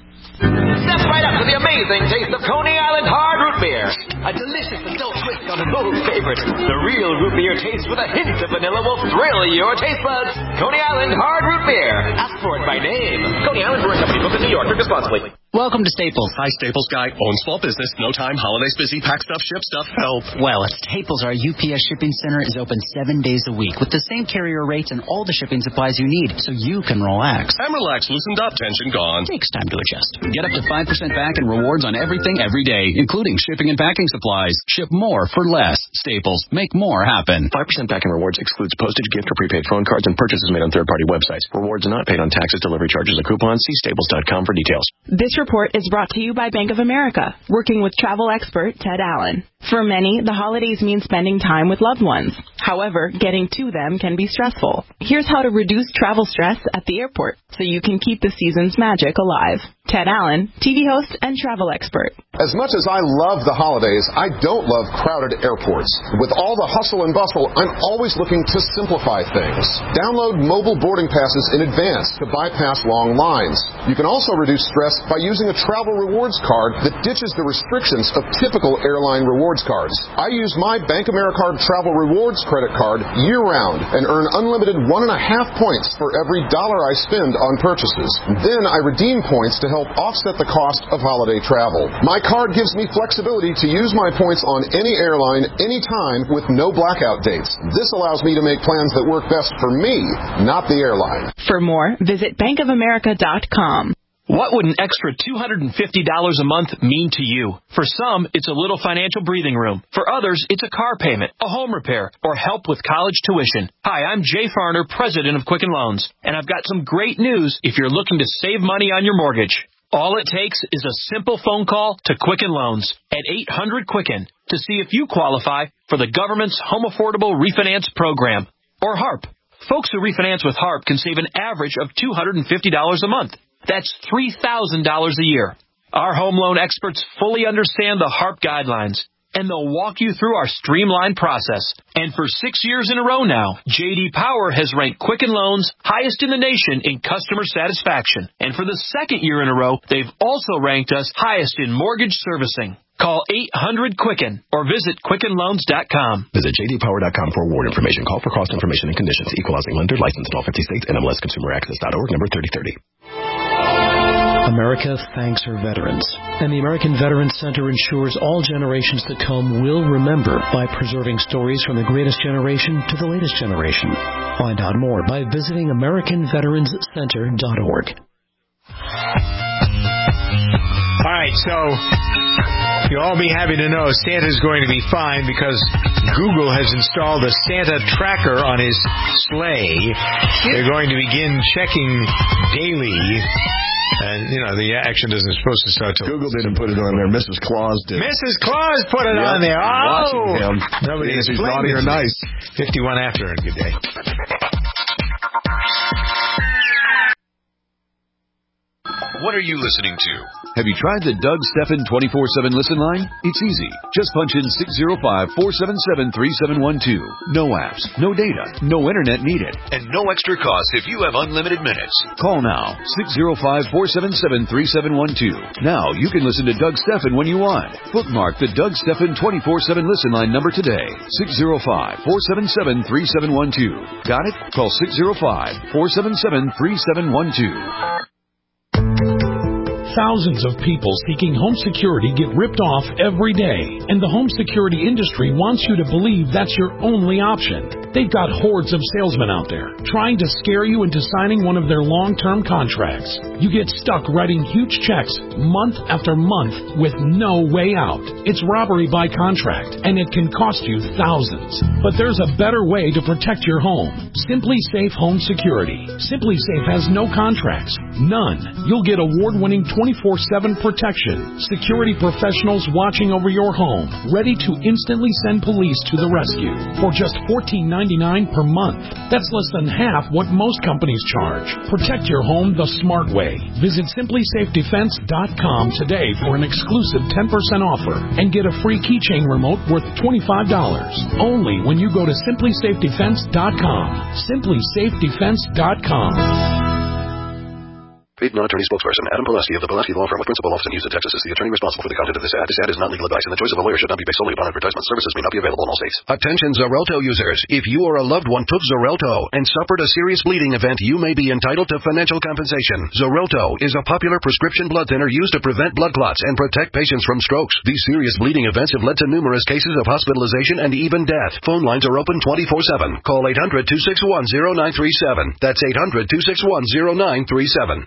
Step right up to the amazing taste of Coney Island Hard Root Beer. A delicious adult twist on an old favorite. The real root beer taste with a hint of vanilla will thrill your taste buds. Coney Island Hard Root Beer. Ask for it by name. Coney Island Brewing Company, Brooklyn, New York. Drink responsibly. Welcome to Staples. Hi, Staples guy. Owns small business. No time. Holidays busy. Pack stuff. Ship stuff. Help. Well, at Staples, our U P S shipping center is open seven days a week with the same carrier rates and all the shipping supplies you need, so you can relax. I'm relaxed. Loosened up. Tension gone. Takes time to adjust. Get up to five percent back in rewards on everything every day, including shipping and packing supplies. Ship more for less. Staples. Make more happen. five percent back in rewards excludes postage, gift, or prepaid phone cards and purchases made on third-party websites. Rewards are not paid on taxes, delivery charges, or coupons. See staples dot com for details. This report is brought to you by Bank of America, working with travel expert Ted Allen. For many, the holidays mean spending time with loved ones. However, getting to them can be stressful. Here's how to reduce travel stress at the airport so you can keep the season's magic alive. Ted Allen, T V host and travel expert. As much as I love the holidays, I don't love crowded airports. With all the hustle and bustle, I'm always looking to simplify things. Download mobile boarding passes in advance to bypass long lines. You can also reduce stress by using a travel rewards card that ditches the restrictions of typical airline rewards cards. I use my Bank Americard Travel Rewards credit card year-round and earn unlimited one and a half points for every dollar I spend on purchases. Then I redeem points to help offset the cost of holiday travel. My card gives me flexibility to use my points on any airline, anytime, with no blackout dates. This allows me to make plans that work best for me, not the airline. For more, visit bank of america dot com. What would an extra two hundred fifty dollars a month mean to you? For some, it's a little financial breathing room. For others, it's a car payment, a home repair, or help with college tuition. Hi, I'm Jay Farner, president of Quicken Loans, and I've got some great news if you're looking to save money on your mortgage. All it takes is a simple phone call to Quicken Loans at eight hundred Quicken to see if you qualify for the government's Home Affordable Refinance Program, or HARP. Folks who refinance with HARP can save an average of two hundred fifty dollars a month. That's three thousand dollars a year. Our home loan experts fully understand the HARP guidelines, and they'll walk you through our streamlined process. And for six years in a row now, J D Power has ranked Quicken Loans highest in the nation in customer satisfaction. And for the second year in a row, they've also ranked us highest in mortgage servicing. Call eight hundred Quicken or visit quicken loans dot com. Visit j d power dot com for award information. Call for cost information and conditions. Equal housing lender, licensed in all fifty states, N M L S consumer access dot org, number thirty thirty. America thanks her veterans, and the American Veterans Center ensures all generations to come will remember by preserving stories from the greatest generation to the latest generation. Find out more by visiting American Veterans Center dot org. All right, so you'll all be happy to know Santa's going to be fine because Google has installed a Santa tracker on his sleigh. They're going to begin checking daily. And, you know, the action isn't supposed to start till... Google didn't put it on there. Missus Claus did. Missus Claus put it yep. on there. Oh! Him. Nobody is naughty or nice. fifty-one after. Good day. What are you listening to? Have you tried the Doug Stephan twenty-four seven listen line? It's easy. Just punch in six zero five, four seven seven, three seven one two. No apps, no data, no internet needed. And no extra cost if you have unlimited minutes. Call now, six zero five, four seven seven, three seven one two. Now you can listen to Doug Stephan when you want. Bookmark the Doug Stephan twenty-four seven listen line number today. six zero five, four seven seven, three seven one two. Got it? Call six zero five, four seven seven, three seven one two. Thousands of people seeking home security get ripped off every day, and the home security industry wants you to believe that's your only option. They've got hordes of salesmen out there trying to scare you into signing one of their long-term contracts. You get stuck writing huge checks month after month with no way out. It's robbery by contract, and it can cost you thousands. But there's a better way to protect your home. Simply Safe Home Security. Simply Safe has no contracts. None. You'll get award-winning twenty-four seven protection. Security professionals watching over your home, ready to instantly send police to the rescue for just fourteen ninety-nine per month. That's less than half what most companies charge. Protect your home the smart way. Visit simply safe defense dot com today for an exclusive ten percent offer and get a free keychain remote worth twenty-five dollars. Only when you go to simply safe defense dot com. simply safe defense dot com. Paid non-attorney spokesperson Adam Pulaski of the Pulaski Law Firm with principal office in Houston, Texas is the attorney responsible for the content of this ad. This ad is not legal advice, and the choice of a lawyer should not be based solely upon advertisement. Services may not be available in all states. Attention Xarelto users. If you or a loved one took Xarelto and suffered a serious bleeding event, you may be entitled to financial compensation. Xarelto is a popular prescription blood thinner used to prevent blood clots and protect patients from strokes. These serious bleeding events have led to numerous cases of hospitalization and even death. Phone lines are open twenty-four seven. Call eight hundred, two six one, zero nine three seven. That's eight hundred, two six one, zero nine three seven.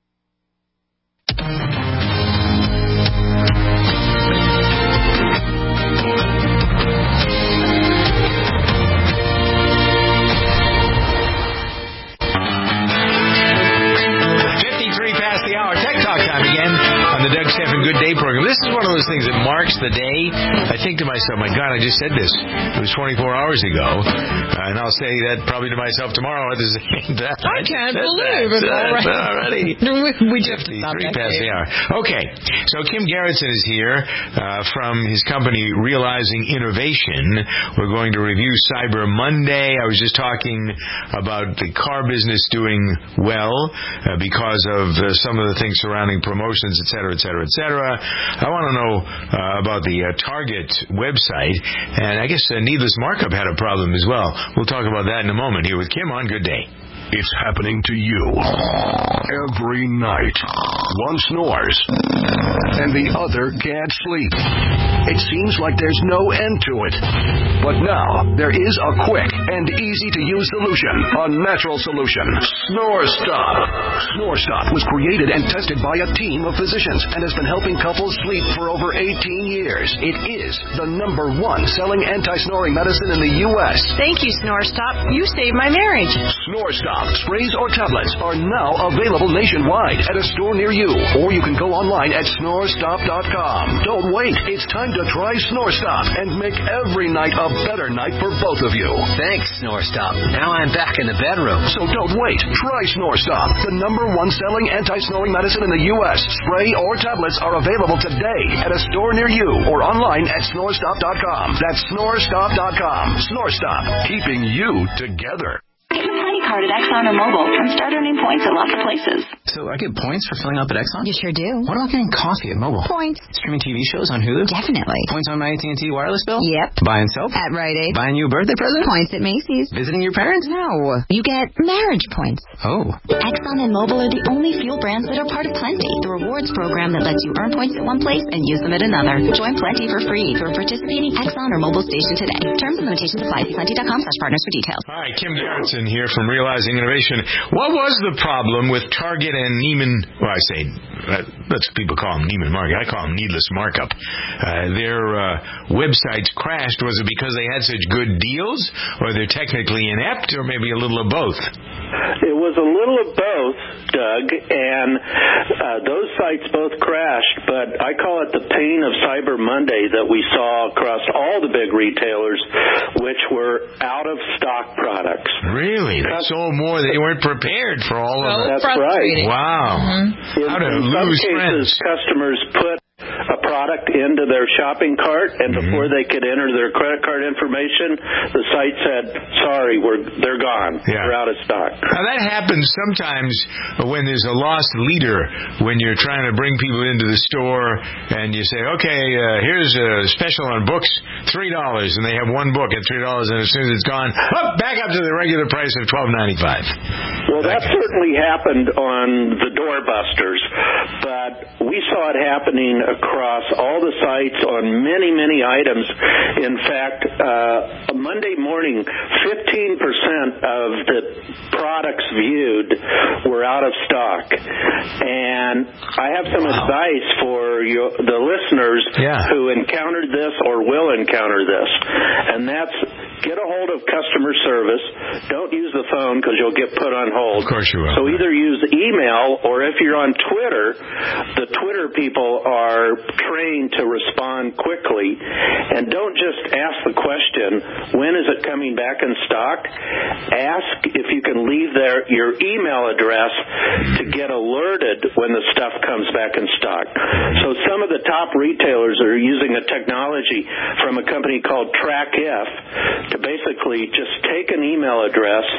The Doug Stephan Good Day program. This is one of those things that marks the day. I think to myself, my God, I just said this. It was twenty-four hours ago. Uh, and I'll say that probably to myself tomorrow at the same time. I can't believe it already. already. We just fifty-three past the hour. Okay. So Kim Garretson is here uh, from his company Realizing Innovation. We're going to review Cyber Monday. I was just talking about the car business doing well uh, because of uh, some of the things surrounding promotions, et cetera, et cetera, et cetera. I want to know uh, about the uh, Target website, and I guess uh, Needless Markup had a problem as well. We'll talk about that in a moment here with Kim on Good Day. It's happening to you every night. One snores, and the other can't sleep. It seems like there's no end to it. But now, there is a quick and easy-to-use solution, a natural solution. Snore Stop. Snore Stop was created and tested by a team of physicians and has been helping couples sleep for over eighteen years. It is the number one selling anti-snoring medicine in the U S Thank you, Snore Stop. You saved my marriage. Snore Stop sprays or tablets are now available nationwide at a store near you, or you can go online at snore stop dot com. Don't wait. It's time to try Snore Stop and make every night a better night for both of you. Thanks, Snore Stop. Now I'm back in the bedroom. So don't wait. Try Snore Stop, the number one selling anti-snoring medicine in the U S Spray or tablets are available today at a store near you or online at snore stop dot com. That's snore stop dot com. Snore Stop, keeping you together. Get a tiny card at Exxon or Mobil and start earning points at lots of places. So I get points for filling up at Exxon? You sure do. What about getting coffee at Mobile? Points. Streaming T V shows on Hulu? Definitely. Points on my A T and T wireless bill? Yep. Buying soap? At Rite Aid. Buying you a birthday present? Points at Macy's. Visiting your parents? No. You get marriage points. Oh. Exxon and Mobil are the only fuel brands that are part of Plenty, the rewards program that lets you earn points at one place and use them at another. Join Plenty for free through a participating Exxon or Mobil station today. Terms and limitations apply. See plenty.com slash partners for details. All right, Kim Garrettson here from Realizing Innovation. What was the problem with Target and Neiman, well, I say, uh, let's people call them Neiman Marcus. I call them needless markup. Uh, their uh, websites crashed. Was it because they had such good deals, or they're technically inept, or maybe a little of both? It was a little of both, Doug, and uh, those sites both crashed, but I call it the pain of Cyber Monday that we saw across all the big retailers, which were out-of-stock products. Really? They sold more. They weren't prepared for all of it. That's right. Wow. Mm-hmm. In, How to in lose some cases, friends. customers put a product into their shopping cart, and mm-hmm. before they could enter their credit card information, the site said, sorry, we're they're gone. Yeah. They're out of stock. Now, that happens sometimes when there's a lost leader, when you're trying to bring people into the store, and you say, okay, uh, here's a special on books, three dollars, and they have one book at three dollars, and as soon as it's gone, oh, back up to the regular price of twelve ninety-five. Well, that okay. certainly happened on the doorbusters, but we saw it happening across all the sites on many, many items. In fact, uh, Monday morning, fifteen percent of the products viewed were out of stock. And I have some wow. advice for you, the listeners yeah. who encountered this or will encounter this, and that's get a hold of customer service. Don't use the phone because you'll get put on hold. Of course you will. So either use email, or if you're on Twitter, the Twitter people are trained to respond quickly. And don't just ask the question, when is it coming back in stock? Ask if you can leave there your email address to get alerted when the stuff comes back in stock. So some of the top retailers are using a technology from a company called TrackIf to basically just take an email address,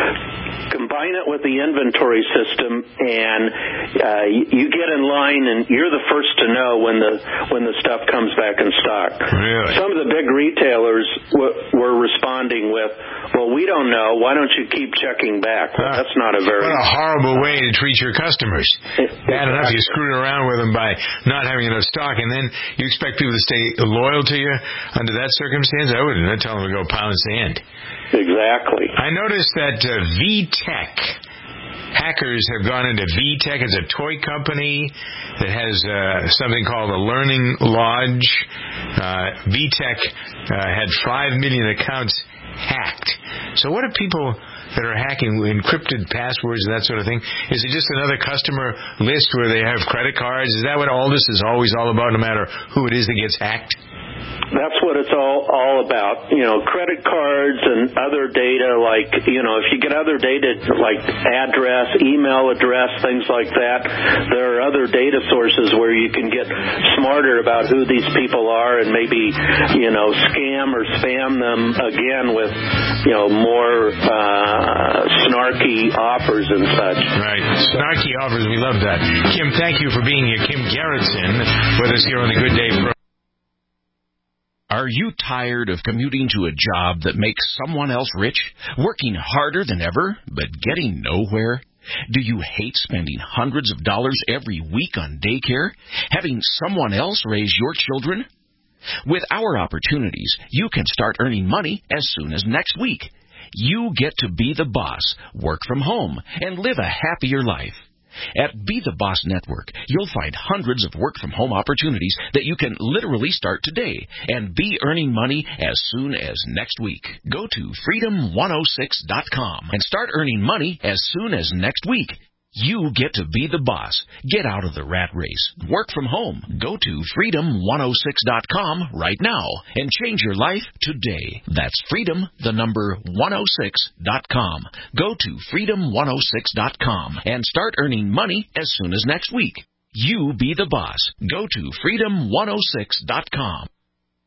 combine it with the inventory system, and uh, you get in line, and you're the first to know when the when the stuff comes back in stock. Really? Some of the big retailers w- were responding with, well, we don't know. Why don't you keep checking back? Well, that's not a very... What a horrible way to treat your customers. Bad enough you screwed around with them by not having enough stock, and then you expect people to stay loyal to you under that circumstance? I wouldn't. I'd tell them to go pound sand. Exactly. I noticed that uh, V-Tech, hackers have gone into V-Tech. It's a toy company that has uh, something called a Learning Lodge. Uh, V-Tech uh, had five million accounts hacked. So what are people that are hacking encrypted passwords and that sort of thing? Is it just another customer list where they have credit cards? Is that what all this is always all about, no matter who it is that gets hacked? That's what it's all all about. You know, credit cards and other data, like, you know, if you get other data like address, email address, things like that, there are other data sources where you can get smarter about who these people are and maybe, you know, scam or spam them again with, you know, more uh, snarky offers and such. Right. Snarky offers. We love that. Kim, thank you for being here. Kim Garrettson with us here on the Good Day program. Are you tired of commuting to a job that makes someone else rich, working harder than ever, but getting nowhere? Do you hate spending hundreds of dollars every week on daycare, having someone else raise your children? With our opportunities, you can start earning money as soon as next week. You get to be the boss, work from home, and live a happier life. At Be the Boss Network, you'll find hundreds of work-from-home opportunities that you can literally start today and be earning money as soon as next week. Go to freedom one oh six dot com and start earning money as soon as next week. You get to be the boss. Get out of the rat race. Work from home. Go to freedom one oh six dot com right now and change your life today. That's freedom, the number one oh six dot com. Go to freedom one oh six dot com and start earning money as soon as next week. You be the boss. Go to freedom one oh six dot com.